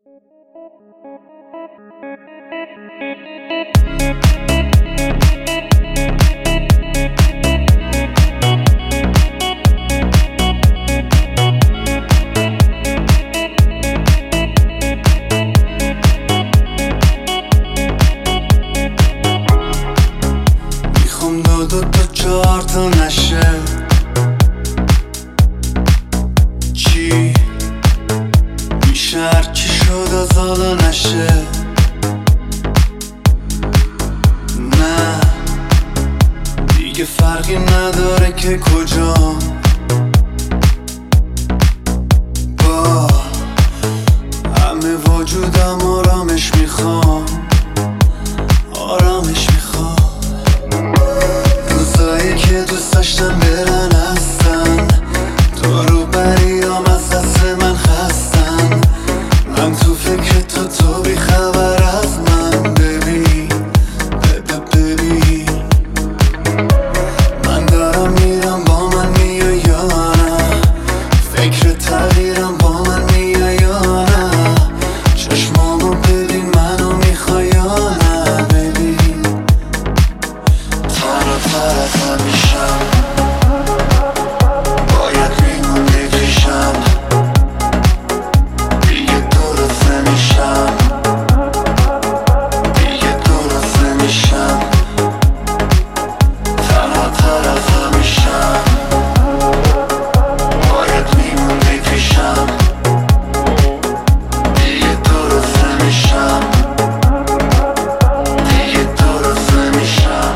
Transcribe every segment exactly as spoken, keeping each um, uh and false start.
میخوام دو دو تا چهار تا نشه. چی میشه هرچی شد از حالا نشه. نه دیگه فرقی نداره که کجا. با همه وجودم آرامش میخوام، آرامش میخوام. روزایی که دوست داشتم برن هستن، تو رو بریام از دست من خستن. من تو فکر تو، تو بی خبر از من. ببین ببین ببین من دارم میرم، با من میای یا نه؟ فکر تغییرم، با من میای یا نه؟ چشمامو ببین، منو میخوای یا نه؟ ببین تنها تر از همیشم، باید میمونی پیشم. دیگه درست نمیشم، دیگه درست نمیشم. تنها تر از همیشم، باید میمونی پیشم. دیگه درست نمیشم، دیگه درست نمیشم.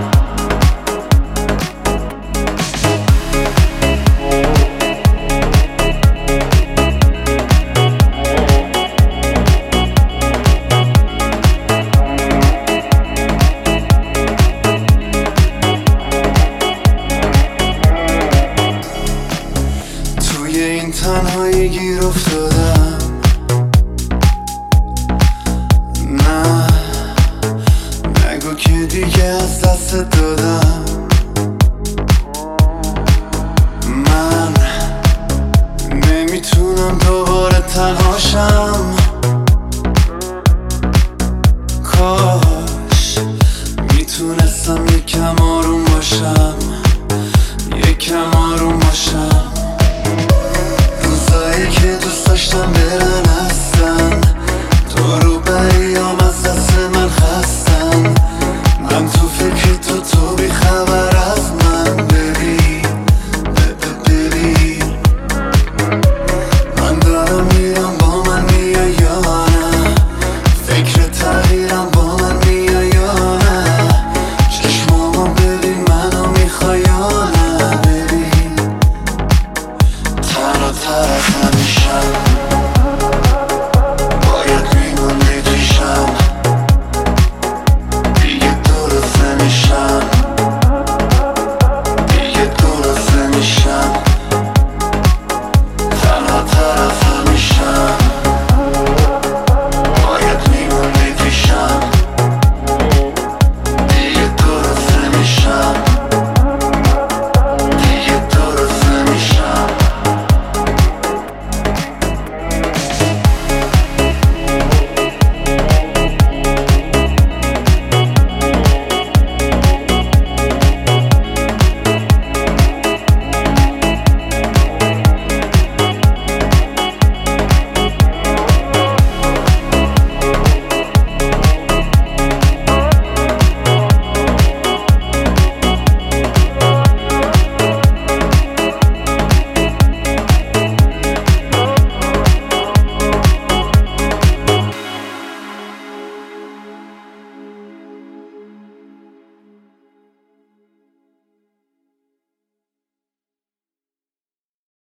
توی این تنهایی گیر افتادم. نه نگو که دیگه از دست دادم. من نمیتونم دوباره تنهاشم. کاش میتونستم یکم آروم باشم، یکم آروم باشم. روزایی که دوست داشتم برن هستن،